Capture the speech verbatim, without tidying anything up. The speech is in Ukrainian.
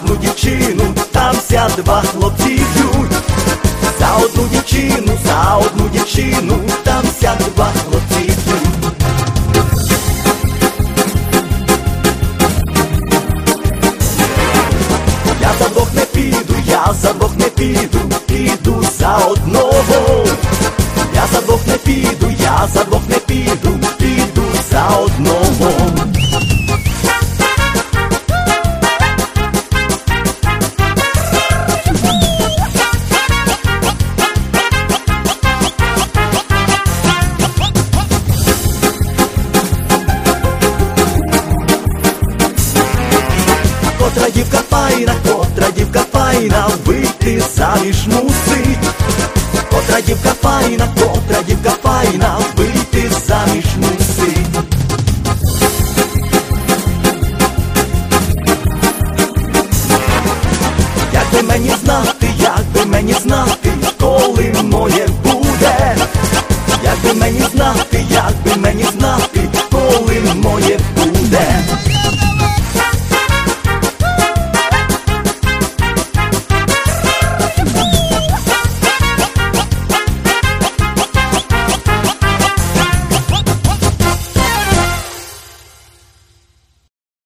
одну дівчину, там ся два хлопці б'ють. За одну дівчину, за одну дівчину, там ся два хлопці б'ють. Я за двох не піду, я за двох не піду, піду за одного. Я за двох не піду, я за двох не піду, піду за одного. Котра дівка файна, котра дівка файна, вийти заміж мусить. Котра дівка файна, котра дівка файна, вийти заміж мусить. Якби мені знати, якби мені знати, коли моє буде. Якби мені знати, якби мені знати,